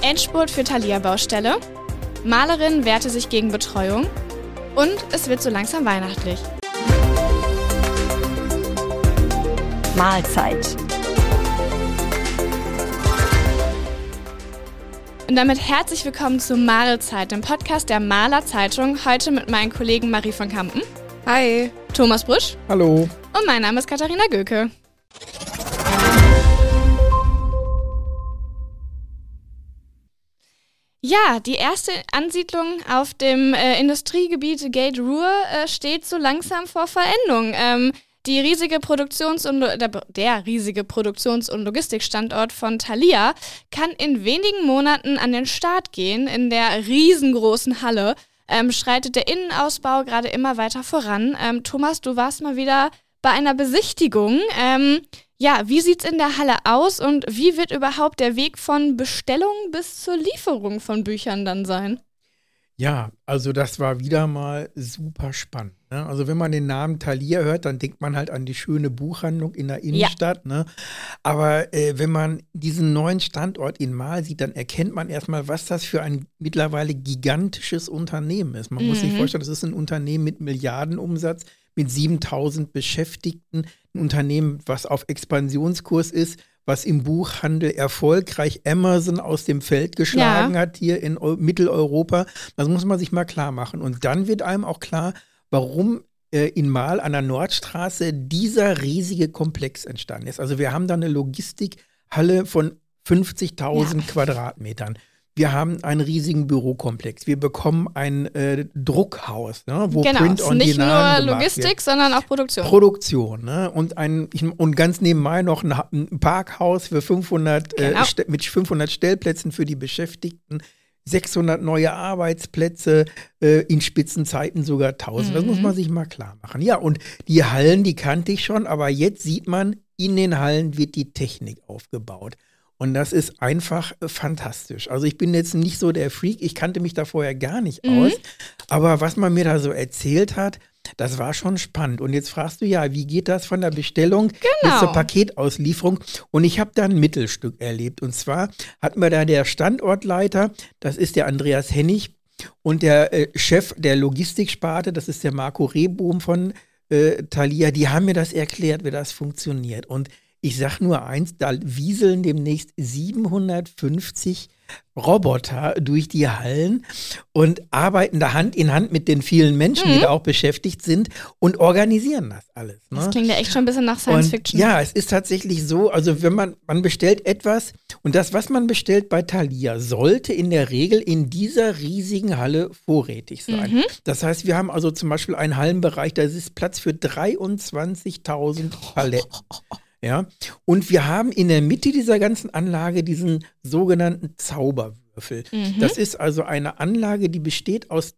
Endspurt für Thalia-Baustelle, Malerin wehrte sich gegen Betreuung und es wird so langsam weihnachtlich. Mahlzeit. Und damit herzlich willkommen zu Mahlzeit, dem Podcast der Mahler Zeitung. Heute mit meinen Kollegen Marie von Kampen. Hi. Thomas Busch. Hallo. Und mein Name ist Katharina Göke. Ja, die erste Ansiedlung auf dem Industriegebiet Gate Ruhr steht so langsam vor Vollendung. Der riesige Produktions- und Logistikstandort von Thalia kann in wenigen Monaten an den Start gehen. In der riesengroßen Halle schreitet der Innenausbau gerade immer weiter voran. Thomas, du warst mal wieder bei einer Besichtigung. Wie sieht's in der Halle aus und wie wird überhaupt der Weg von Bestellung bis zur Lieferung von Büchern dann sein? Ja, also das war wieder mal super spannend. Ne? Also wenn man den Namen Thalia hört, dann denkt man halt an die schöne Buchhandlung in der Innenstadt. Ja. Ne? Aber wenn man diesen neuen Standort in Mahl sieht, dann erkennt man erstmal, was das für ein mittlerweile gigantisches Unternehmen ist. Man muss sich vorstellen, das ist ein Unternehmen mit Milliardenumsatz, mit 7.000 Beschäftigten, ein Unternehmen, was auf Expansionskurs ist, was im Buchhandel erfolgreich Amazon aus dem Feld geschlagen hat hier in Mitteleuropa. Das muss man sich mal klar machen. Und dann wird einem auch klar, warum in Mahl an der Nordstraße dieser riesige Komplex entstanden ist. Also wir haben da eine Logistikhalle von 50.000 Quadratmetern. Wir haben einen riesigen Bürokomplex. Wir bekommen ein Druckhaus, ne, wo Print on nicht Demand nur Logistik, wird. Sondern auch Produktion. Produktion, ne? Und ganz nebenbei noch ein Parkhaus für 500 mit 500 Stellplätzen für die Beschäftigten, 600 neue Arbeitsplätze, in Spitzenzeiten sogar 1000. Das muss man sich mal klar machen. Ja, und die Hallen, die kannte ich schon, aber jetzt sieht man, in den Hallen wird die Technik aufgebaut. Und das ist einfach fantastisch. Also ich bin jetzt nicht so der Freak, ich kannte mich da vorher gar nicht aus. Aber was man mir da so erzählt hat, das war schon spannend. Und jetzt fragst du ja, wie geht das von der Bestellung bis zur Paketauslieferung? Und ich habe da ein Mittelstück erlebt. Und zwar hat mir da der Standortleiter, das ist der Andreas Hennig, und der Chef der Logistiksparte, das ist der Marco Rehbohm von Thalia, die haben mir das erklärt, wie das funktioniert. Und ich sag nur eins, da wieseln demnächst 750 Roboter durch die Hallen und arbeiten da Hand in Hand mit den vielen Menschen, die da auch beschäftigt sind und organisieren das alles. Ne? Das klingt ja echt schon ein bisschen nach Science Fiction. Ja, es ist tatsächlich so, also wenn man bestellt etwas und das, was man bestellt bei Thalia, sollte in der Regel in dieser riesigen Halle vorrätig sein. Das heißt, wir haben also zum Beispiel einen Hallenbereich, da ist Platz für 23.000 Paletten. Ja, und wir haben in der Mitte dieser ganzen Anlage diesen sogenannten Zauberwürfel. Das ist also eine Anlage, die besteht aus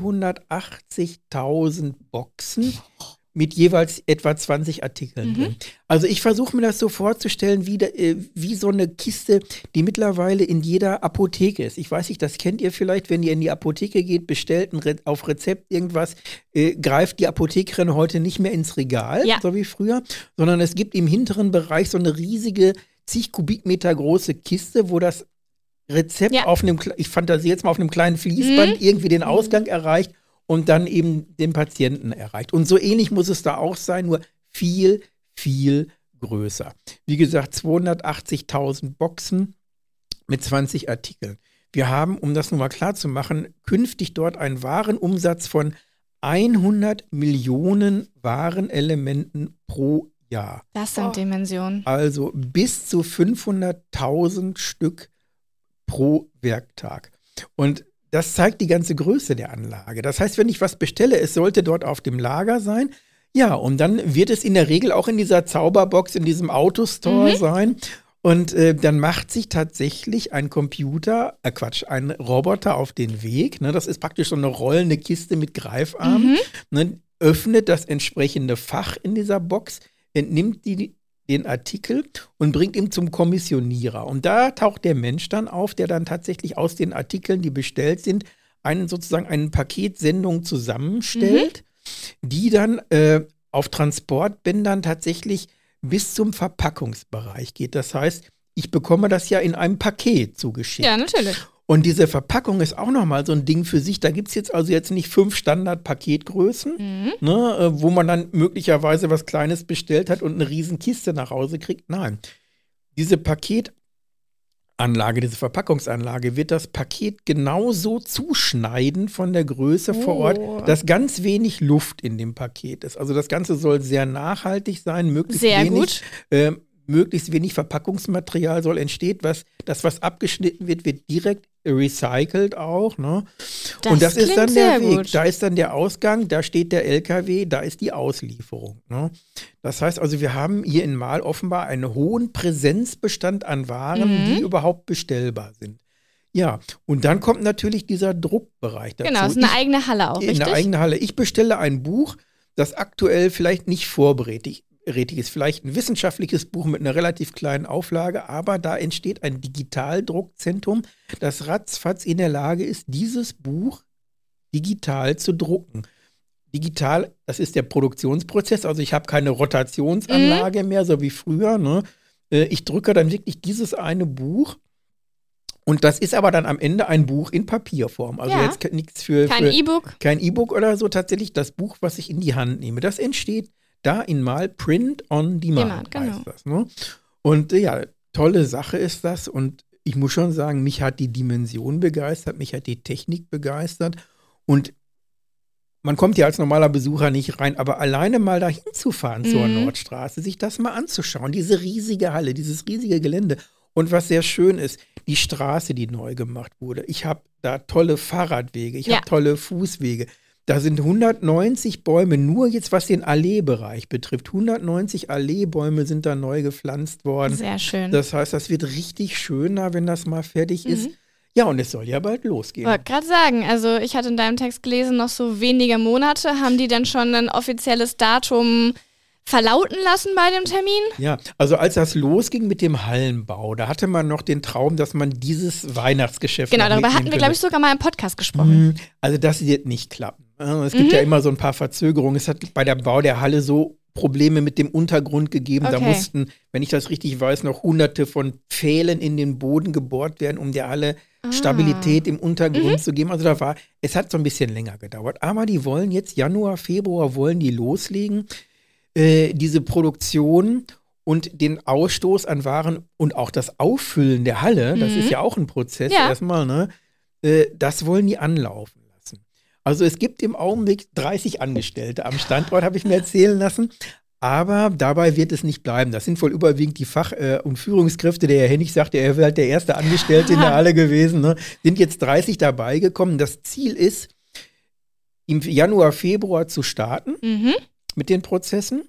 280.000 Boxen mit jeweils etwa 20 Artikeln drin. Also ich versuche mir das so vorzustellen, wie so eine Kiste, die mittlerweile in jeder Apotheke ist. Ich weiß nicht, das kennt ihr vielleicht, wenn ihr in die Apotheke geht, bestellt auf Rezept irgendwas, greift die Apothekerin heute nicht mehr ins Regal, so wie früher, sondern es gibt im hinteren Bereich so eine riesige, zig Kubikmeter große Kiste, wo das Rezept ich fantasiere jetzt mal, auf einem kleinen Fließband irgendwie den Ausgang erreicht und dann eben den Patienten erreicht. Und so ähnlich muss es da auch sein, nur viel, viel größer. Wie gesagt, 280.000 Boxen mit 20 Artikeln. Wir haben, um das nun mal klar zu machen, künftig dort einen Warenumsatz von 100 Millionen Warenelementen pro Jahr. Das sind Dimensionen. Also bis zu 500.000 Stück pro Werktag. Und das zeigt die ganze Größe der Anlage. Das heißt, wenn ich was bestelle, es sollte dort auf dem Lager sein. Ja, und dann wird es in der Regel auch in dieser Zauberbox, in diesem Autostore sein. Und dann macht sich tatsächlich ein ein Roboter auf den Weg. Ne, das ist praktisch so eine rollende Kiste mit Greifarmen. Ne, öffnet das entsprechende Fach in dieser Box, entnimmt den Artikel und bringt ihn zum Kommissionierer. Und da taucht der Mensch dann auf, der dann tatsächlich aus den Artikeln, die bestellt sind, eine Paketsendung zusammenstellt, die dann auf Transportbändern tatsächlich bis zum Verpackungsbereich geht. Das heißt, ich bekomme das ja in einem Paket zugeschickt. Ja, natürlich. Und diese Verpackung ist auch nochmal so ein Ding für sich. Da gibt es jetzt also jetzt nicht 5 Standard-Paketgrößen, ne, wo man dann möglicherweise was Kleines bestellt hat und eine riesen Kiste nach Hause kriegt. Nein, diese Paketanlage, diese Verpackungsanlage wird das Paket genauso zuschneiden von der Größe vor Ort, dass ganz wenig Luft in dem Paket ist. Also das Ganze soll sehr nachhaltig sein, möglichst wenig Verpackungsmaterial soll entstehen. Was abgeschnitten wird, wird direkt recycelt auch. Ne? Und das ist dann der Weg. Gut. Da ist dann der Ausgang, da steht der LKW, da ist die Auslieferung. Ne? Das heißt also, wir haben hier in Marl offenbar einen hohen Präsenzbestand an Waren, die überhaupt bestellbar sind. Ja, und dann kommt natürlich dieser Druckbereich dazu. Genau, das ist eine eigene Halle auch, richtig? Eine eigene Halle. Ich bestelle ein Buch, das aktuell vielleicht nicht vorrätig ist, vielleicht ein wissenschaftliches Buch mit einer relativ kleinen Auflage, aber da entsteht ein Digitaldruckzentrum, das ratzfatz in der Lage ist, dieses Buch digital zu drucken. Digital, das ist der Produktionsprozess, also ich habe keine Rotationsanlage mehr, so wie früher. Ne? Ich drücke dann wirklich dieses eine Buch. Und das ist aber dann am Ende ein Buch in Papierform. Also jetzt nichts für kein E-Book. Kein E-Book oder so, tatsächlich das Buch, was ich in die Hand nehme. Das entsteht da in Marl Print on Demand, genau. heißt das. Ne? Und ja, tolle Sache ist das. Und ich muss schon sagen, mich hat die Dimension begeistert, mich hat die Technik begeistert. Und man kommt ja als normaler Besucher nicht rein, aber alleine mal dahin zu fahren zur Nordstraße, sich das mal anzuschauen, diese riesige Halle, dieses riesige Gelände. Und was sehr schön ist, die Straße, die neu gemacht wurde. Ich habe da tolle Fahrradwege, ich habe tolle Fußwege. Da sind 190 Bäume, nur jetzt was den Alleebereich betrifft. 190 Alleebäume sind da neu gepflanzt worden. Sehr schön. Das heißt, das wird richtig schöner, wenn das mal fertig ist. Ja, und es soll ja bald losgehen. Ich wollte gerade sagen, also ich hatte in deinem Text gelesen, noch so wenige Monate. Haben die denn schon ein offizielles Datum verlauten lassen bei dem Termin? Ja, also als das losging mit dem Hallenbau, da hatte man noch den Traum, dass man dieses Weihnachtsgeschäft darüber hatten wir, glaube ich, sogar mal im Podcast gesprochen. Also das wird nicht klappen. Es gibt ja immer so ein paar Verzögerungen. Es hat bei der Bau der Halle so Probleme mit dem Untergrund gegeben. Da mussten, wenn ich das richtig weiß, noch hunderte von Pfählen in den Boden gebohrt werden, um der Halle Stabilität im Untergrund zu geben. Also es hat so ein bisschen länger gedauert. Aber die wollen jetzt Januar, Februar wollen die loslegen. Diese Produktion und den Ausstoß an Waren und auch das Auffüllen der Halle, das ist ja auch ein Prozess erstmal, ne? Das wollen die anlaufen lassen. Also es gibt im Augenblick 30 Angestellte am Standort, habe ich mir erzählen lassen. Aber dabei wird es nicht bleiben. Das sind wohl überwiegend die Fach- und Führungskräfte. Der Herr Hennig sagte, er wäre halt der erste Angestellte in der Halle gewesen. Ne? Sind jetzt 30 dabei gekommen. Das Ziel ist, im Januar, Februar zu starten mit den Prozessen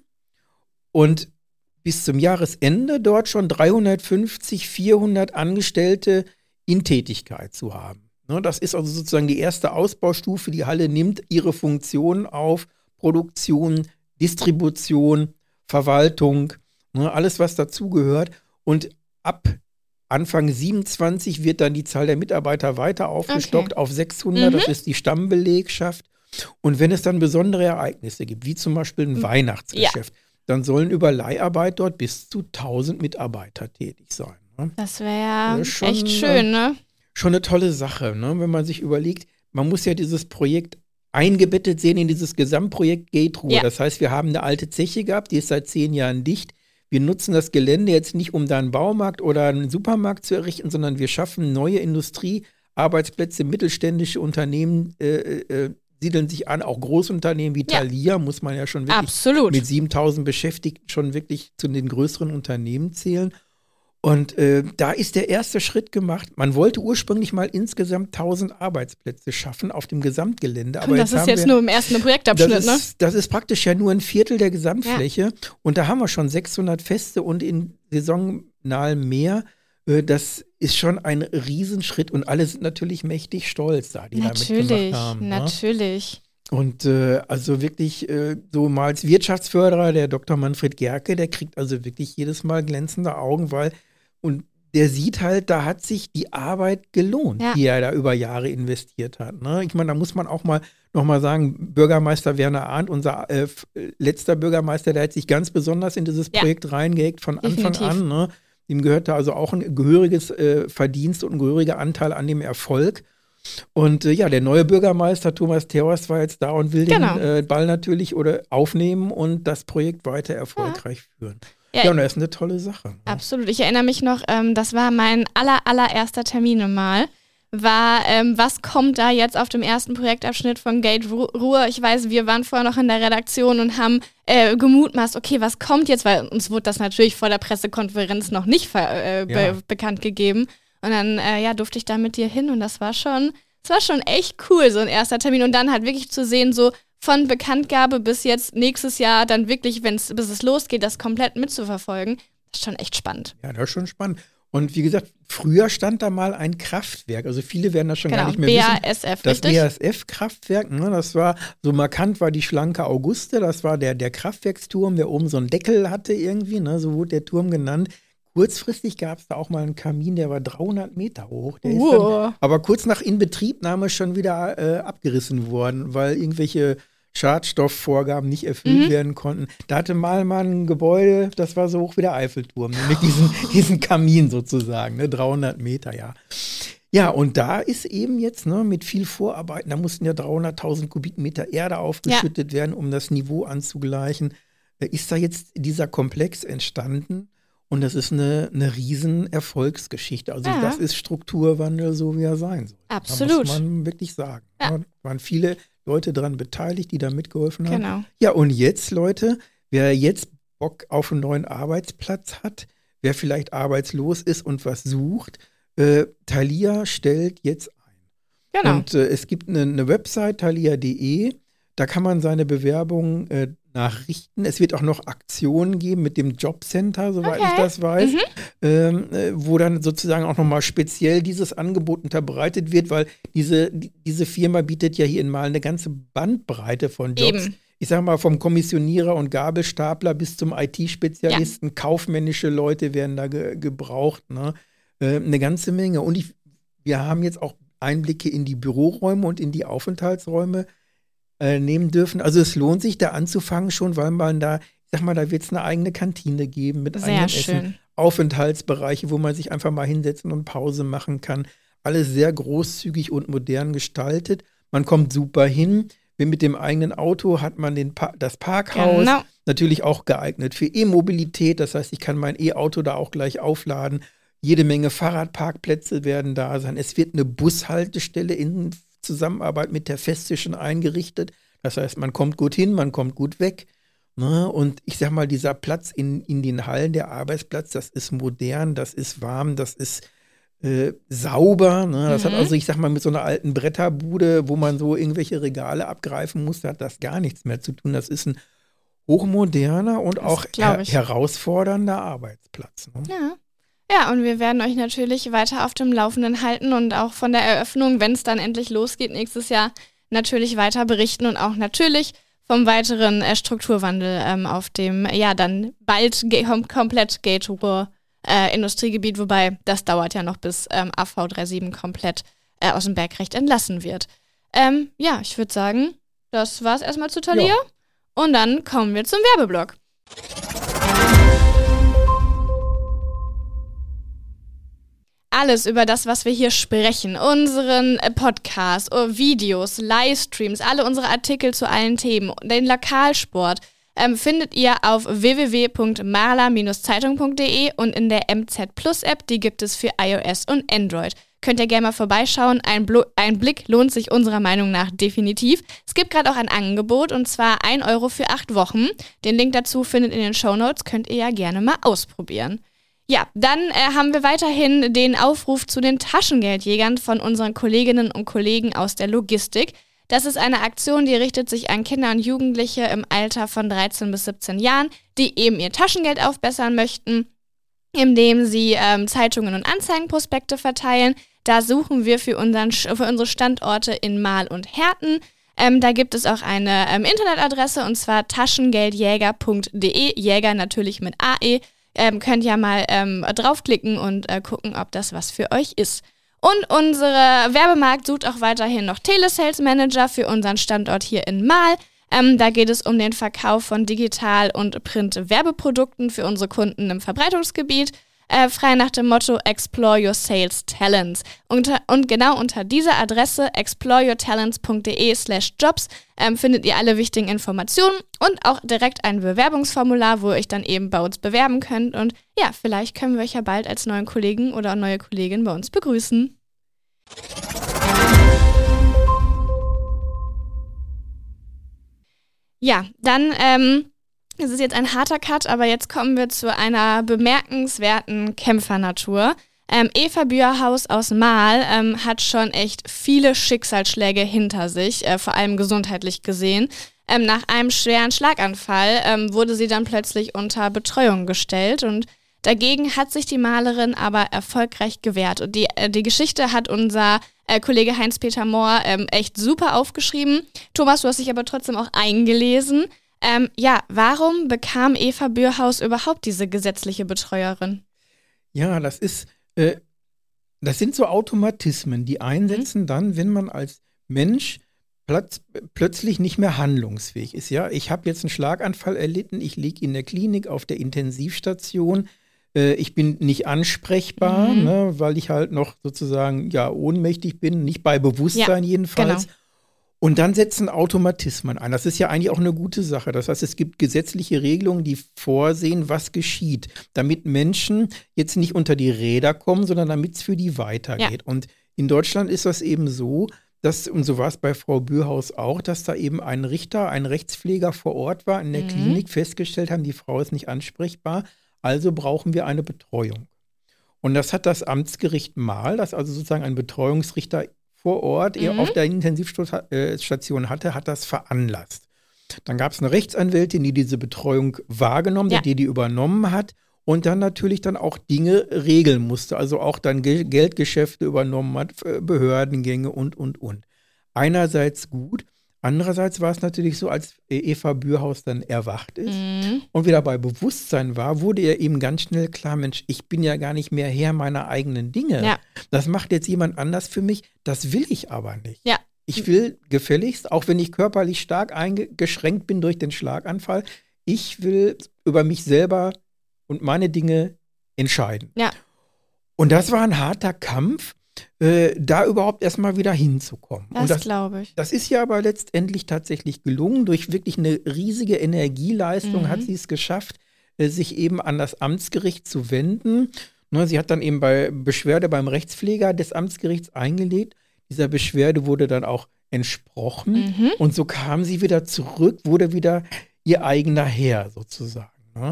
und bis zum Jahresende dort schon 350, 400 Angestellte in Tätigkeit zu haben. Ne, das ist also sozusagen die erste Ausbaustufe. Die Halle nimmt ihre Funktionen auf, Produktion, Distribution, Verwaltung, ne, alles, was dazugehört. Und ab Anfang 27 wird dann die Zahl der Mitarbeiter weiter aufgestockt auf 600. Das ist die Stammbelegschaft. Und wenn es dann besondere Ereignisse gibt, wie zum Beispiel ein Weihnachtsgeschäft, dann sollen über Leiharbeit dort bis zu 1000 Mitarbeiter tätig sein. Ne? Das wäre ja echt schön, ne? Schon eine tolle Sache, ne? Wenn man sich überlegt, man muss ja dieses Projekt eingebettet sehen in dieses Gesamtprojekt Gate-Ruhr. Ja. Das heißt, wir haben eine alte Zeche gehabt, die ist seit 10 Jahren dicht. Wir nutzen das Gelände jetzt nicht, um da einen Baumarkt oder einen Supermarkt zu errichten, sondern wir schaffen neue Industriearbeitsplätze, mittelständische Unternehmen siedeln sich an, auch Großunternehmen wie Thalia, muss man ja schon wirklich mit 7000 Beschäftigten schon wirklich zu den größeren Unternehmen zählen. Und da ist der erste Schritt gemacht. Man wollte ursprünglich mal insgesamt 1000 Arbeitsplätze schaffen auf dem Gesamtgelände. Aber das ist jetzt nur im ersten Projektabschnitt, ne? Das ist praktisch ja nur ein Viertel der Gesamtfläche. Ja. Und da haben wir schon 600 Feste und in saisonal mehr. Das ist schon ein Riesenschritt und alle sind natürlich mächtig stolz da, die da mitgemacht haben. Natürlich. Und also wirklich so mal als Wirtschaftsförderer, der Dr. Manfred Gerke, der kriegt also wirklich jedes Mal glänzende Augen, und der sieht halt, da hat sich die Arbeit gelohnt, die er da über Jahre investiert hat. Ne? Ich meine, da muss man auch noch mal sagen, Bürgermeister Werner Arndt, unser letzter Bürgermeister, der hat sich ganz besonders in dieses Projekt reingehakt von Anfang an. Ne? Ihm gehört da also auch ein gehöriges Verdienst und ein gehöriger Anteil an dem Erfolg. Und der neue Bürgermeister Thomas Terhorst war jetzt da und will den Ball natürlich aufnehmen und das Projekt weiter erfolgreich führen. Ja, und das ist eine tolle Sache. Ne? Absolut. Ich erinnere mich noch, das war mein allererster Termin mal. Was kommt da jetzt auf dem ersten Projektabschnitt von Gate Ruhr? Ich weiß, wir waren vorher noch in der Redaktion und haben gemutmaßt, okay, was kommt jetzt? Weil uns wurde das natürlich vor der Pressekonferenz noch nicht bekannt gegeben. Und dann durfte ich da mit dir hin und das war schon echt cool, so ein erster Termin. Und dann halt wirklich zu sehen, so von Bekanntgabe bis jetzt nächstes Jahr dann wirklich, bis es losgeht, das komplett mitzuverfolgen, das ist schon echt spannend. Ja, das ist schon spannend. Und wie gesagt, früher stand da mal ein Kraftwerk. Also viele werden das schon gar nicht mehr BASF, wissen. Das BASF-Kraftwerk, ne, das war, so markant war die schlanke Auguste, das war der Kraftwerksturm, der oben so einen Deckel hatte irgendwie, ne, so wurde der Turm genannt. Kurzfristig gab es da auch mal einen Kamin, der war 300 Meter hoch. Der ist dann, aber kurz nach Inbetriebnahme schon wieder abgerissen worden, weil irgendwelche Schadstoffvorgaben nicht erfüllt werden konnten. Da hatte mal ein Gebäude, das war so hoch wie der Eiffelturm, nämlich diesen Kamin sozusagen, ne, 300 Meter, ja. Ja, und da ist eben jetzt mit viel Vorarbeiten, da mussten ja 300.000 Kubikmeter Erde aufgeschüttet werden, um das Niveau anzugleichen. Ist da jetzt dieser Komplex entstanden? Und das ist eine riesen Erfolgsgeschichte. Also das ist Strukturwandel, so wie er sein soll. Absolut. Da muss man wirklich sagen. Ja. Da waren viele Leute daran beteiligt, die da mitgeholfen haben. Genau. Ja, und jetzt, Leute, wer jetzt Bock auf einen neuen Arbeitsplatz hat, wer vielleicht arbeitslos ist und was sucht, Thalia stellt jetzt ein. Genau. Und es gibt eine Website, thalia.de, da kann man seine Bewerbung nachrichten. Es wird auch noch Aktionen geben mit dem Jobcenter, soweit ich das weiß, wo dann sozusagen auch nochmal speziell dieses Angebot unterbreitet wird, weil diese Firma bietet ja hier in Mahl eine ganze Bandbreite von Jobs. Eben. Ich sag mal, vom Kommissionierer und Gabelstapler bis zum IT-Spezialisten, kaufmännische Leute werden da gebraucht, ne? Eine ganze Menge. Und wir haben jetzt auch Einblicke in die Büroräume und in die Aufenthaltsräume nehmen dürfen. Also es lohnt sich, da anzufangen schon, weil man da, ich sag mal, da wird es eine eigene Kantine geben mit eigenem Essen, Aufenthaltsbereiche, wo man sich einfach mal hinsetzen und Pause machen kann. Alles sehr großzügig und modern gestaltet. Man kommt super hin. Mit dem eigenen Auto hat man das Parkhaus. Genau. Natürlich auch geeignet für E-Mobilität. Das heißt, ich kann mein E-Auto da auch gleich aufladen. Jede Menge Fahrradparkplätze werden da sein. Es wird eine Bushaltestelle in Zusammenarbeit mit der Festischen eingerichtet. Das heißt, man kommt gut hin, man kommt gut weg. Ne? Und ich sag mal, dieser Platz in den Hallen, der Arbeitsplatz, das ist modern, das ist warm, das ist sauber. Ne? Das hat also, ich sag mal, mit so einer alten Bretterbude, wo man so irgendwelche Regale abgreifen musste, hat das gar nichts mehr zu tun. Das ist ein hochmoderner und auch herausfordernder Arbeitsplatz. Ne? Ja. Ja, und wir werden euch natürlich weiter auf dem Laufenden halten und auch von der Eröffnung, wenn es dann endlich losgeht nächstes Jahr, natürlich weiter berichten und auch natürlich vom weiteren Strukturwandel auf dem, dann bald komplett Gate Ruhr Industriegebiet, wobei das dauert ja noch, bis AV 37 komplett aus dem Bergrecht entlassen wird. Ich würde sagen, das war's erstmal zu Thalia und dann kommen wir zum Werbeblock. Alles über das, was wir hier sprechen, unseren Podcast, Videos, Livestreams, alle unsere Artikel zu allen Themen, den Lokalsport, findet ihr auf www.marla-zeitung.de und in der MZ Plus App, die gibt es für iOS und Android. Könnt ihr gerne mal vorbeischauen, ein Blick lohnt sich unserer Meinung nach definitiv. Es gibt gerade auch ein Angebot und zwar 1 € für 8 Wochen. Den Link dazu findet ihr in den Shownotes, könnt ihr ja gerne mal ausprobieren. Ja, dann haben wir weiterhin den Aufruf zu den Taschengeldjägern von unseren Kolleginnen und Kollegen aus der Logistik. Das ist eine Aktion, die richtet sich an Kinder und Jugendliche im Alter von 13 bis 17 Jahren, die eben ihr Taschengeld aufbessern möchten, indem sie Zeitungen und Anzeigenprospekte verteilen. Da suchen wir für unsere Standorte in Mahl und Herten. Da gibt es auch eine Internetadresse und zwar taschengeldjäger.de, Jäger natürlich mit AE. Könnt ja mal draufklicken und gucken, ob das was für euch ist. Und unsere Werbemarkt sucht auch weiterhin noch Telesales Manager für unseren Standort hier in Mahl. Da geht es um den Verkauf von Digital- und Print-Werbeprodukten für unsere Kunden im Verbreitungsgebiet. frei nach dem Motto Explore Your Sales Talents. Und genau unter dieser Adresse exploreyourtalents.de/jobs findet ihr alle wichtigen Informationen und auch direkt ein Bewerbungsformular, wo ihr euch dann eben bei uns bewerben könnt. Und ja, vielleicht können wir euch ja bald als neuen Kollegen oder neue Kollegin bei uns begrüßen. Ja, dann es ist jetzt ein harter Cut, aber jetzt kommen wir zu einer bemerkenswerten Kämpfernatur. Eva Bührhaus aus Marl hat schon echt viele Schicksalsschläge hinter sich, vor allem gesundheitlich gesehen. Nach einem schweren Schlaganfall wurde sie dann plötzlich unter Betreuung gestellt und dagegen hat sich die Malerin aber erfolgreich gewehrt. Und die Geschichte hat unser Kollege Heinz-Peter Mohr echt super aufgeschrieben. Thomas, du hast dich aber trotzdem auch eingelesen. Warum bekam Eva Bührhaus überhaupt diese gesetzliche Betreuerin? Ja, das sind so Automatismen, die einsetzen dann, wenn man als Mensch plötzlich nicht mehr handlungsfähig ist. Ja, ich habe jetzt einen Schlaganfall erlitten, ich liege in der Klinik auf der Intensivstation, ich bin nicht ansprechbar, weil ich halt noch sozusagen ohnmächtig bin, nicht bei Bewusstsein jedenfalls. Genau. Und dann setzen Automatismen ein. Das ist ja eigentlich auch eine gute Sache. Das heißt, es gibt gesetzliche Regelungen, die vorsehen, was geschieht, damit Menschen jetzt nicht unter die Räder kommen, sondern damit es für die weitergeht. Ja. Und in Deutschland ist das eben so, und so war es bei Frau Bührhaus auch, dass da eben ein Richter, ein Rechtspfleger vor Ort war, in der Klinik festgestellt haben, die Frau ist nicht ansprechbar, also brauchen wir eine Betreuung. Und das hat das Amtsgericht Marl, das also sozusagen ein Betreuungsrichter vor Ort auf der Intensivstation hatte, hat das veranlasst. Dann gab es eine Rechtsanwältin, die diese Betreuung wahrgenommen hat, die übernommen hat und dann natürlich dann auch Dinge regeln musste, also auch dann Geldgeschäfte übernommen hat, Behördengänge und. Einerseits gut, andererseits war es natürlich so, als Eva Bührhaus dann erwacht ist und wieder bei Bewusstsein war, wurde ihr eben ganz schnell klar, Mensch, ich bin ja gar nicht mehr Herr meiner eigenen Dinge. Ja. Das macht jetzt jemand anders für mich, das will ich aber nicht. Ja. Ich will gefälligst, auch wenn ich körperlich stark eingeschränkt bin durch den Schlaganfall, ich will über mich selber und meine Dinge entscheiden. Ja. Und das war ein harter Kampf, da überhaupt erstmal wieder hinzukommen. Das glaube ich. Das ist ja aber letztendlich tatsächlich gelungen. Durch wirklich eine riesige Energieleistung hat sie es geschafft, sich eben an das Amtsgericht zu wenden. Sie hat dann eben bei Beschwerde beim Rechtspfleger des Amtsgerichts eingelegt. Dieser Beschwerde wurde dann auch entsprochen. Und so kam sie wieder zurück, wurde wieder ihr eigener Herr sozusagen.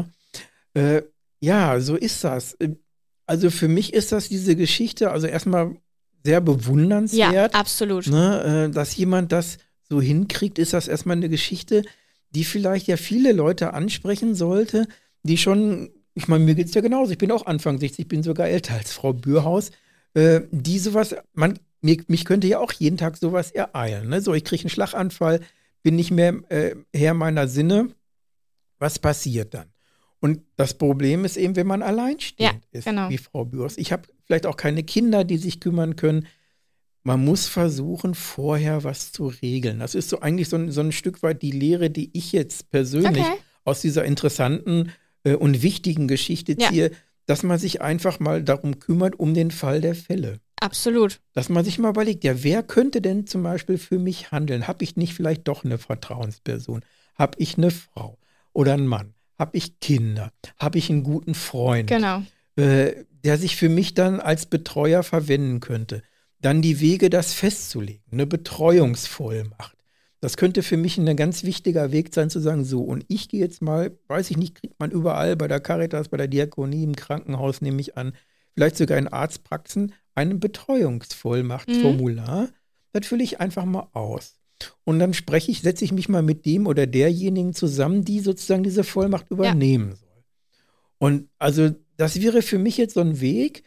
So ist das. Also für mich ist das diese Geschichte, also erstmal sehr bewundernswert. Ja, absolut. Dass jemand das so hinkriegt, ist das erstmal eine Geschichte, die vielleicht ja viele Leute ansprechen sollte, die schon, ich meine, mir geht es ja genauso, ich bin auch Anfang 60, ich bin sogar älter als Frau Bührhaus, die sowas, mich könnte ja auch jeden Tag sowas ereilen. Ne? So, ich kriege einen Schlaganfall, bin nicht mehr Herr meiner Sinne, was passiert dann? Und das Problem ist eben, wenn man alleinstehend ist, wie Frau Bührhaus. Ich habe vielleicht auch keine Kinder, die sich kümmern können. Man muss versuchen, vorher was zu regeln. Das ist so eigentlich so ein Stück weit die Lehre, die ich jetzt persönlich aus dieser interessanten und wichtigen Geschichte ziehe, dass man sich einfach mal darum kümmert, um den Fall der Fälle. Absolut. Dass man sich mal überlegt, wer könnte denn zum Beispiel für mich handeln? Habe ich nicht vielleicht doch eine Vertrauensperson? Habe ich eine Frau oder einen Mann? Habe ich Kinder? Habe ich einen guten Freund, der sich für mich dann als Betreuer verwenden könnte? Dann die Wege, das festzulegen, eine Betreuungsvollmacht. Das könnte für mich ein ganz wichtiger Weg sein, zu sagen, so, und ich gehe jetzt mal, weiß ich nicht, kriegt man überall bei der Caritas, bei der Diakonie, im Krankenhaus, nehme ich an, vielleicht sogar in Arztpraxen, eine Betreuungsvollmachtformular. Das fülle ich einfach mal aus. Und dann setze ich mich mal mit dem oder derjenigen zusammen, die sozusagen diese Vollmacht übernehmen soll. Und also das wäre für mich jetzt so ein Weg,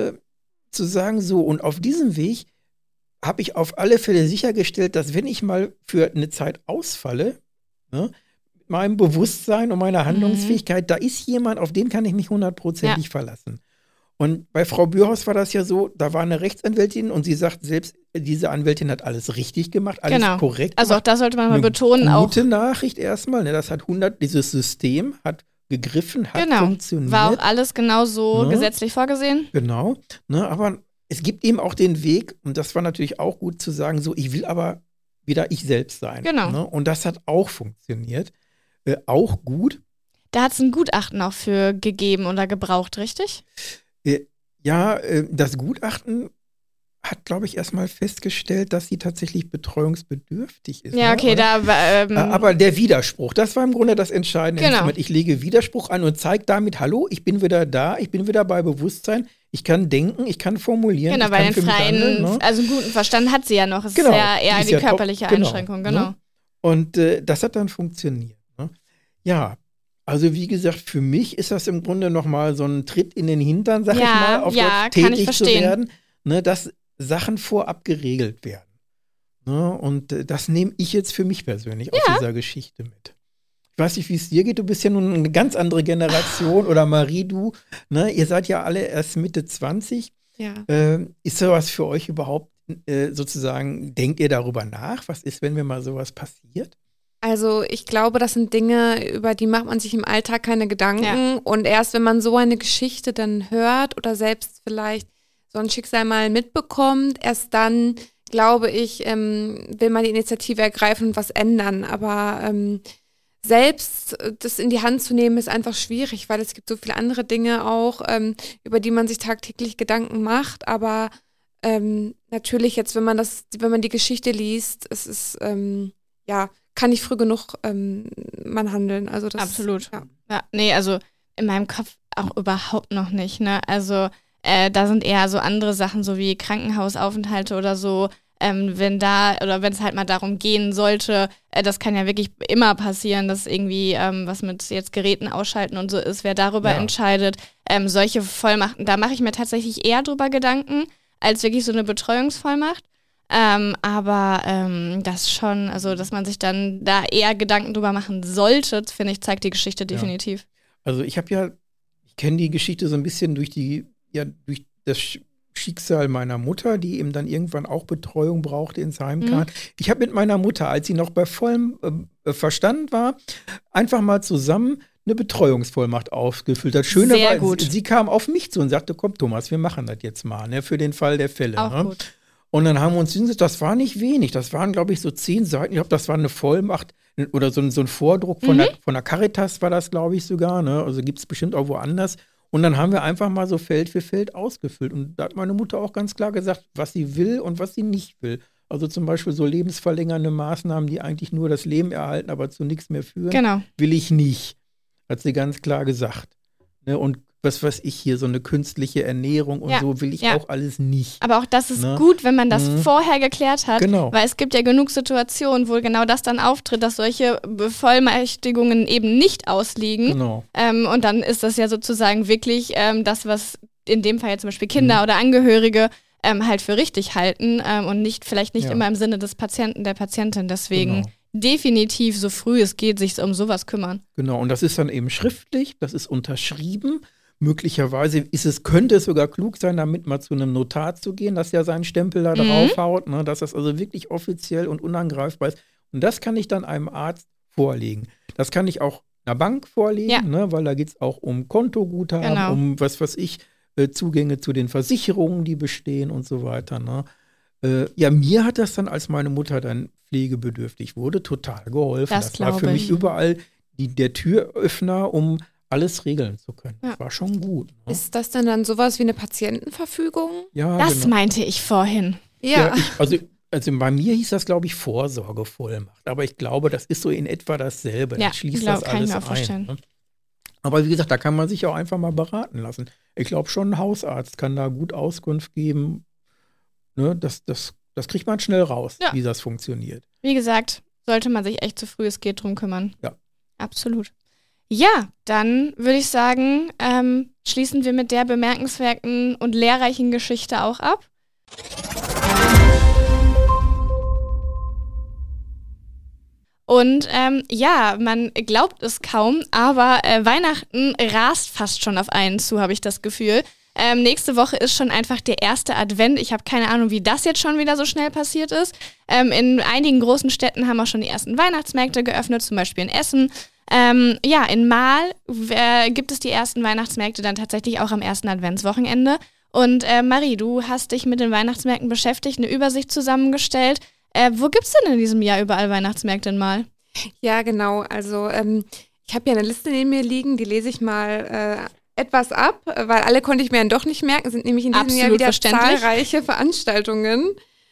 zu sagen, so, und auf diesem Weg habe ich auf alle Fälle sichergestellt, dass wenn ich mal für eine Zeit ausfalle, mit meinem Bewusstsein und meiner Handlungsfähigkeit, da ist jemand, auf den kann ich mich 100%ig verlassen. Und bei Frau Bührhaus war das ja so, da war eine Rechtsanwältin und sie sagt selbst, diese Anwältin hat alles richtig gemacht, alles korrekt gemacht. Also auch das sollte man mal betonen. Gute Nachricht erstmal, das hat dieses System hat gegriffen, hat genau. funktioniert. War auch alles genauso gesetzlich vorgesehen. Genau, aber es gibt eben auch den Weg, und das war natürlich auch gut zu sagen, so, ich will aber wieder ich selbst sein. Genau. Und das hat auch funktioniert. Auch gut. Da hat es ein Gutachten auch für gegeben oder gebraucht, richtig? Ja, das Gutachten hat, glaube ich, erstmal festgestellt, dass sie tatsächlich betreuungsbedürftig ist. Ja, okay, aber der Widerspruch, das war im Grunde das entscheidende Instrument. Ich lege Widerspruch an und zeige damit, hallo, ich bin wieder da, ich bin wieder bei Bewusstsein, ich kann denken, ich kann formulieren. Genau, weil den freien, also einen guten Verstand hat sie ja noch. Es ist ja eher die körperliche Einschränkung, genau. Und das hat dann funktioniert. Ne? Ja, also wie gesagt, für mich ist das im Grunde nochmal so ein Tritt in den Hintern, sag ich mal, auf tätig zu werden, ne, dass Sachen vorab geregelt werden. Ne, und das nehme ich jetzt für mich persönlich aus dieser Geschichte mit. Ich weiß nicht, wie es dir geht, du bist ja nun eine ganz andere Generation oder Marie, du, ne, ihr seid ja alle erst Mitte 20. Ja. Ist sowas für euch überhaupt sozusagen, denkt ihr darüber nach? Was ist, wenn mir mal sowas passiert? Also ich glaube, das sind Dinge, über die macht man sich im Alltag keine Gedanken. Und erst wenn man so eine Geschichte dann hört oder selbst vielleicht so ein Schicksal mal mitbekommt, erst dann, glaube ich, will man die Initiative ergreifen und was ändern. Aber selbst das in die Hand zu nehmen, ist einfach schwierig, weil es gibt so viele andere Dinge auch, über die man sich tagtäglich Gedanken macht. Aber natürlich jetzt, wenn man die Geschichte liest, es ist, kann nicht früh genug man handeln. Also das, absolut. Ja, nee, also in meinem Kopf auch überhaupt noch nicht. Ne? Also da sind eher so andere Sachen, so wie Krankenhausaufenthalte oder so. Wenn es halt mal darum gehen sollte, das kann ja wirklich immer passieren, dass irgendwie was mit jetzt Geräten ausschalten und so ist, wer darüber entscheidet. Solche Vollmachten, da mache ich mir tatsächlich eher drüber Gedanken, als wirklich so eine Betreuungsvollmacht. Aber das schon, also dass man sich dann da eher Gedanken drüber machen sollte, finde ich, zeigt die Geschichte definitiv. Also ich kenne die Geschichte so ein bisschen durch durch das Schicksal meiner Mutter, die eben dann irgendwann auch Betreuung brauchte, ins Heim kam. Ich habe mit meiner Mutter, als sie noch bei vollem Verstand war, einfach mal zusammen eine Betreuungsvollmacht ausgefüllt. Das Schöne war, sie kam auf mich zu und sagte, komm Thomas, wir machen das jetzt mal, ne, für den Fall der Fälle. Auch ne? Gut. Und dann haben wir uns hingesetzt, das war nicht wenig, das waren, glaube ich, so 10 Seiten. Ich glaube, das war eine Vollmacht oder so ein Vordruck von der Caritas war das, glaube ich, sogar. Ne? Also gibt es bestimmt auch woanders. Und dann haben wir einfach mal so Feld für Feld ausgefüllt. Und da hat meine Mutter auch ganz klar gesagt, was sie will und was sie nicht will. Also zum Beispiel so lebensverlängernde Maßnahmen, die eigentlich nur das Leben erhalten, aber zu nichts mehr führen, will ich nicht. Hat sie ganz klar gesagt. Ne? Und was weiß ich hier, so eine künstliche Ernährung und so will ich auch alles nicht. Aber auch das ist gut, wenn man das vorher geklärt hat, weil es gibt ja genug Situationen, wo genau das dann auftritt, dass solche Bevollmächtigungen eben nicht ausliegen. Genau. Und dann ist das ja sozusagen wirklich das, was in dem Fall jetzt zum Beispiel Kinder oder Angehörige halt für richtig halten und vielleicht nicht immer im Sinne des Patienten, der Patientin. Deswegen definitiv so früh es geht, sich um sowas kümmern. Genau, und das ist dann eben schriftlich, das ist unterschrieben. Möglicherweise könnte es sogar klug sein, damit mal zu einem Notar zu gehen, dass er seinen Stempel da draufhaut, ne, dass das also wirklich offiziell und unangreifbar ist. Und das kann ich dann einem Arzt vorlegen. Das kann ich auch einer Bank vorlegen, ne, weil da geht es auch um Kontoguthaben, um was weiß ich, Zugänge zu den Versicherungen, die bestehen und so weiter. Ne. Mir hat das dann, als meine Mutter dann pflegebedürftig wurde, total geholfen. Das war für mich überall der Türöffner, um alles regeln zu können. Das war schon gut. Ne? Ist das denn dann sowas wie eine Patientenverfügung? Ja, das meinte ich vorhin. Ja. Also bei mir hieß das, glaube ich, Vorsorgevollmacht. Aber ich glaube, das ist so in etwa dasselbe. Ja, das schließt das alles ein. Ne? Aber wie gesagt, da kann man sich auch einfach mal beraten lassen. Ich glaube schon, ein Hausarzt kann da gut Auskunft geben. Ne? Das kriegt man schnell raus, wie das funktioniert. Wie gesagt, sollte man sich echt so früh es geht drum kümmern. Ja. Absolut. Ja, dann würde ich sagen, schließen wir mit der bemerkenswerten und lehrreichen Geschichte auch ab. Und man glaubt es kaum, aber Weihnachten rast fast schon auf einen zu, habe ich das Gefühl. Nächste Woche ist schon einfach der erste Advent. Ich habe keine Ahnung, wie das jetzt schon wieder so schnell passiert ist. In einigen großen Städten haben auch schon die ersten Weihnachtsmärkte geöffnet, zum Beispiel in Essen. In Marl gibt es die ersten Weihnachtsmärkte dann tatsächlich auch am ersten Adventswochenende. Und Marie, du hast dich mit den Weihnachtsmärkten beschäftigt, eine Übersicht zusammengestellt. Wo gibt es denn in diesem Jahr überall Weihnachtsmärkte in Marl? Ja, genau. Also ich habe ja eine Liste neben mir liegen, die lese ich mal etwas ab, weil alle konnte ich mir dann doch nicht merken, sind nämlich in diesem Jahr wieder zahlreiche Veranstaltungen.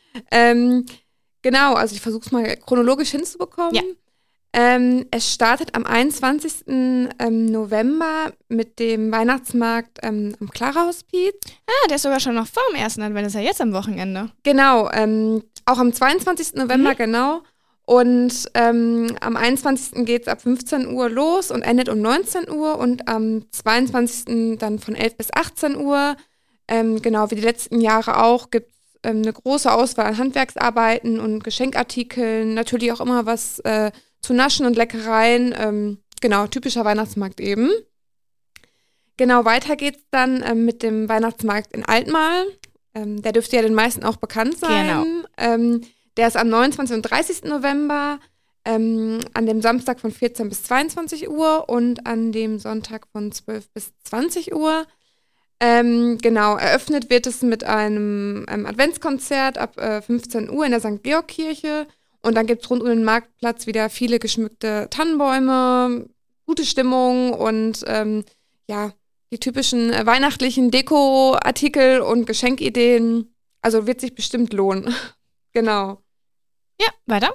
Genau, also ich versuche es mal chronologisch hinzubekommen. Ja. Es startet am 21. November mit dem Weihnachtsmarkt am Klara-Hospiz. Der ist sogar schon noch vor dem 1. Advent, das ist ja jetzt am Wochenende. Genau, auch am 22. November, genau. Und am 21. geht es ab 15 Uhr los und endet um 19 Uhr und am 22. dann von 11 bis 18 Uhr. Genau, wie die letzten Jahre auch, gibt es eine große Auswahl an Handwerksarbeiten und Geschenkartikeln. Natürlich auch immer was zu naschen und Leckereien. Genau, typischer Weihnachtsmarkt eben. Genau, weiter geht's dann mit dem Weihnachtsmarkt in Altmarl. Der dürfte ja den meisten auch bekannt sein. Genau. Der ist am 29. und 30. November, an dem Samstag von 14 bis 22 Uhr und an dem Sonntag von 12 bis 20 Uhr. Genau, eröffnet wird es mit einem Adventskonzert ab 15 Uhr in der St. Georg-Kirche. Und dann gibt es rund um den Marktplatz wieder viele geschmückte Tannenbäume, gute Stimmung und die typischen weihnachtlichen Dekoartikel und Geschenkideen. Also wird sich bestimmt lohnen. Genau. Ja, weiter.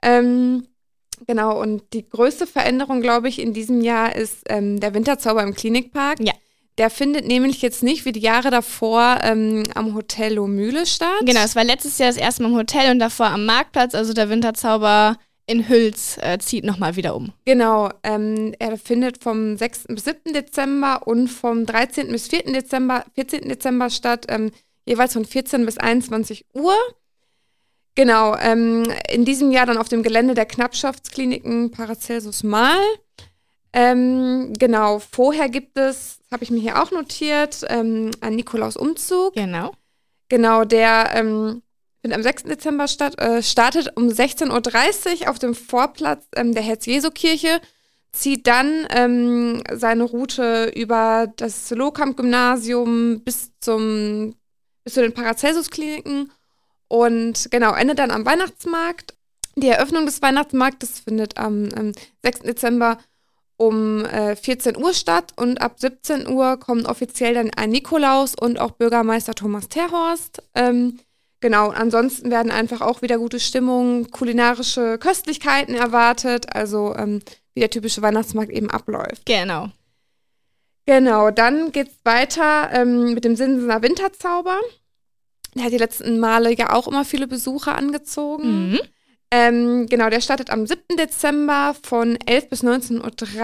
Genau, und die größte Veränderung, glaube ich, in diesem Jahr ist der Winterzauber im Klinikpark. Ja. Der findet nämlich jetzt nicht wie die Jahre davor am Hotel Lohmühle statt. Genau, es war letztes Jahr das erste Mal im Hotel und davor am Marktplatz. Also der Winterzauber in Hüls zieht nochmal wieder um. Genau, er findet vom 6. bis 7. Dezember und vom 13. bis 14. Dezember statt, jeweils von 14 bis 21 Uhr. Genau, in diesem Jahr dann auf dem Gelände der Knappschaftskliniken Paracelsus Marl. Genau, vorher gibt es, das habe ich mir hier auch notiert, einen Nikolaus-Umzug. Genau, der findet am 6. Dezember startet um 16.30 Uhr auf dem Vorplatz der Herz-Jesu-Kirche, zieht dann seine Route über das Lohkamp-Gymnasium bis zu den Paracelsus-Kliniken und genau, endet dann am Weihnachtsmarkt. Die Eröffnung des Weihnachtsmarktes findet am 6. Dezember um 14 Uhr statt und ab 17 Uhr kommen offiziell dann ein Nikolaus und auch Bürgermeister Thomas Terhorst. Genau, ansonsten werden einfach auch wieder gute Stimmung, kulinarische Köstlichkeiten erwartet, also wie der typische Weihnachtsmarkt eben abläuft. Genau. Genau, dann geht's weiter mit dem Sinsener Winterzauber. Der hat die letzten Male ja auch immer viele Besucher angezogen. Mhm. Genau, der startet am 7. Dezember von 11 bis 19.30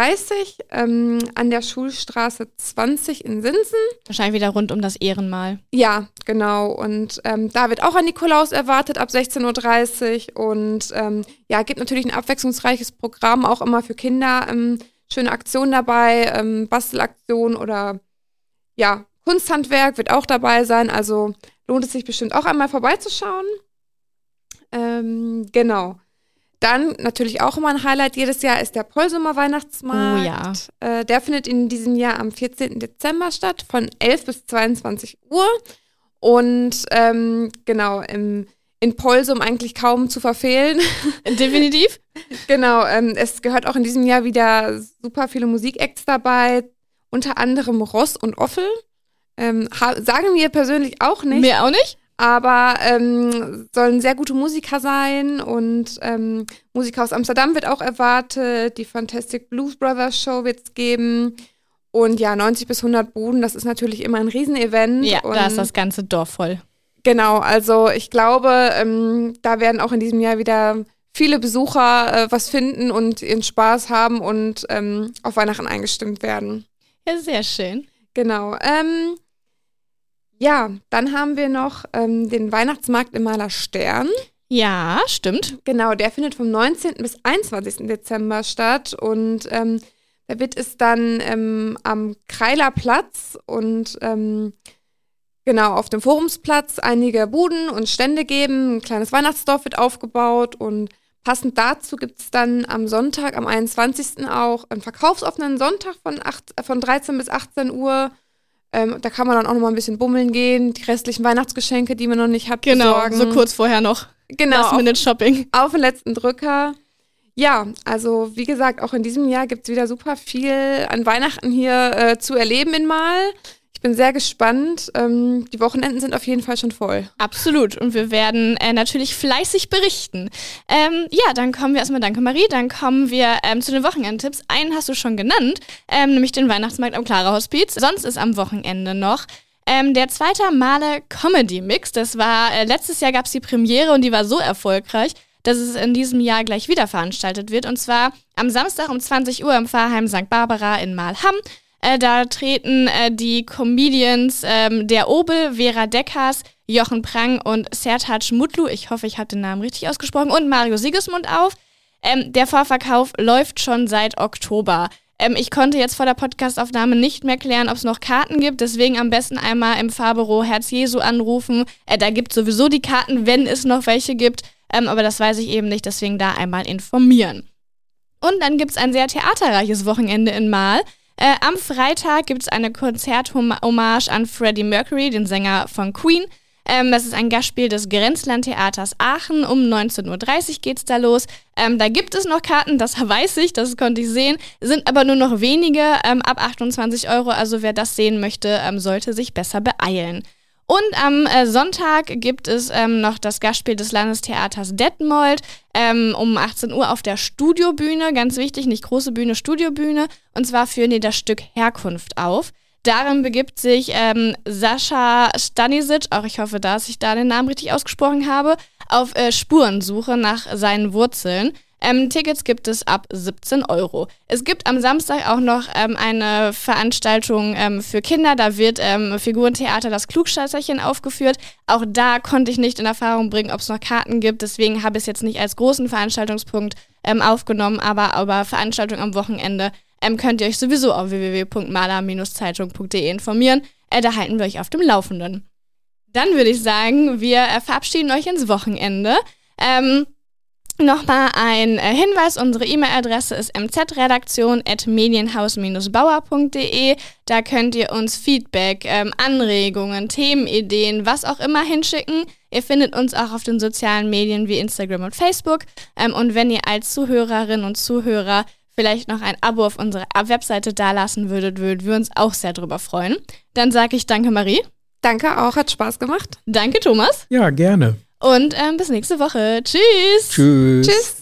Uhr an der Schulstraße 20 in Sinsen. Wahrscheinlich wieder rund um das Ehrenmal. Ja, genau. Und da wird auch ein Nikolaus erwartet ab 16.30 Uhr. Und gibt natürlich ein abwechslungsreiches Programm, auch immer für Kinder. Schöne Aktionen dabei, Bastelaktion oder Kunsthandwerk wird auch dabei sein. Also lohnt es sich bestimmt auch einmal vorbeizuschauen. Genau. Dann natürlich auch immer ein Highlight jedes Jahr ist der Polsumer Weihnachtsmarkt. Oh ja. Der findet in diesem Jahr am 14. Dezember statt, von 11 bis 22 Uhr. Und genau, in Polsum eigentlich kaum zu verfehlen. Definitiv. Genau, es gehört auch in diesem Jahr wieder super viele Musikacts dabei, unter anderem Ross und Offel. Sagen mir persönlich auch nicht. Mir auch nicht. Aber sollen sehr gute Musiker sein und Musiker aus Amsterdam wird auch erwartet. Die Fantastic Blues Brothers Show wird es geben. Und 90 bis 100 Buden, das ist natürlich immer ein Riesenevent. Ja, und da ist das ganze Dorf voll. Genau, also ich glaube, da werden auch in diesem Jahr wieder viele Besucher was finden und ihren Spaß haben und auf Weihnachten eingestimmt werden. Ja, sehr schön. Genau, dann haben wir noch den Weihnachtsmarkt im Maler Stern. Ja, stimmt. Genau, der findet vom 19. bis 21. Dezember statt und da wird es dann am Kreiler Platz und genau auf dem Forumsplatz einige Buden und Stände geben. Ein kleines Weihnachtsdorf wird aufgebaut und Passend dazu gibt es dann am Sonntag, am 21. auch einen verkaufsoffenen Sonntag von 13 bis 18 Uhr. Da kann man dann auch noch mal ein bisschen bummeln gehen, die restlichen Weihnachtsgeschenke, die man noch nicht hat, besorgen. So kurz vorher noch. Genau. Last-Minute-Shopping. Auf den letzten Drücker. Ja, also wie gesagt, auch in diesem Jahr gibt es wieder super viel an Weihnachten hier zu erleben in Marl. Ich bin sehr gespannt. Die Wochenenden sind auf jeden Fall schon voll. Absolut. Und wir werden natürlich fleißig berichten. Dann kommen wir erstmal, danke Marie, dann kommen wir zu den Wochenendtipps. Einen hast du schon genannt, nämlich den Weihnachtsmarkt am Clara-Hospiz. Sonst ist am Wochenende noch der zweite Male Comedy-Mix. Das war, letztes Jahr gab es die Premiere und die war so erfolgreich, dass es in diesem Jahr gleich wieder veranstaltet wird. Und zwar am Samstag um 20 Uhr im Pfarrheim St. Barbara in Marlham. Da treten die Comedians der Obel, Vera Deckers, Jochen Prang und Sertac Mutlu, ich hoffe, ich habe den Namen richtig ausgesprochen, und Mario Sigismund auf. Der Vorverkauf läuft schon seit Oktober. Ich konnte jetzt vor der Podcastaufnahme nicht mehr klären, ob es noch Karten gibt, deswegen am besten einmal im Pfarrbüro Herz Jesu anrufen. Da gibt es sowieso die Karten, wenn es noch welche gibt, aber das weiß ich eben nicht, deswegen da einmal informieren. Und dann gibt es ein sehr theaterreiches Wochenende in Marl. Am Freitag gibt es eine Konzerthommage an Freddie Mercury, den Sänger von Queen. Das ist ein Gastspiel des Grenzlandtheaters Aachen. Um 19.30 Uhr geht's da los. Da gibt es noch Karten, das weiß ich, das konnte ich sehen. Sind aber nur noch wenige, ab 28 €. Also wer das sehen möchte, sollte sich besser beeilen. Und am Sonntag gibt es noch das Gastspiel des Landestheaters Detmold um 18 Uhr auf der Studiobühne. Ganz wichtig, nicht große Bühne, Studiobühne. Und zwar führen die das Stück Herkunft auf. Darin begibt sich Sascha Stanisic, auch ich hoffe, dass ich da den Namen richtig ausgesprochen habe, auf Spurensuche nach seinen Wurzeln. Tickets gibt es ab 17 €. Es gibt am Samstag auch noch eine Veranstaltung für Kinder. Da wird Figurentheater Das Klugscheißerchen aufgeführt. Auch da konnte ich nicht in Erfahrung bringen, ob es noch Karten gibt. Deswegen habe ich es jetzt nicht als großen Veranstaltungspunkt aufgenommen. Aber Veranstaltung am Wochenende könnt ihr euch sowieso auf www.maler-zeitung.de informieren. Da halten wir euch auf dem Laufenden. Dann würde ich sagen, wir verabschieden euch ins Wochenende. Nochmal ein Hinweis, unsere E-Mail-Adresse ist mzredaktion@medienhaus-bauer.de. Da könnt ihr uns Feedback, Anregungen, Themenideen, was auch immer hinschicken. Ihr findet uns auch auf den sozialen Medien wie Instagram und Facebook. Und wenn ihr als Zuhörerinnen und Zuhörer vielleicht noch ein Abo auf unserer Webseite dalassen würdet, würden wir uns auch sehr drüber freuen. Dann sage ich danke Marie. Danke auch, hat Spaß gemacht. Danke Thomas. Ja, gerne. Und bis nächste Woche. Tschüss. Tschüss. Tschüss.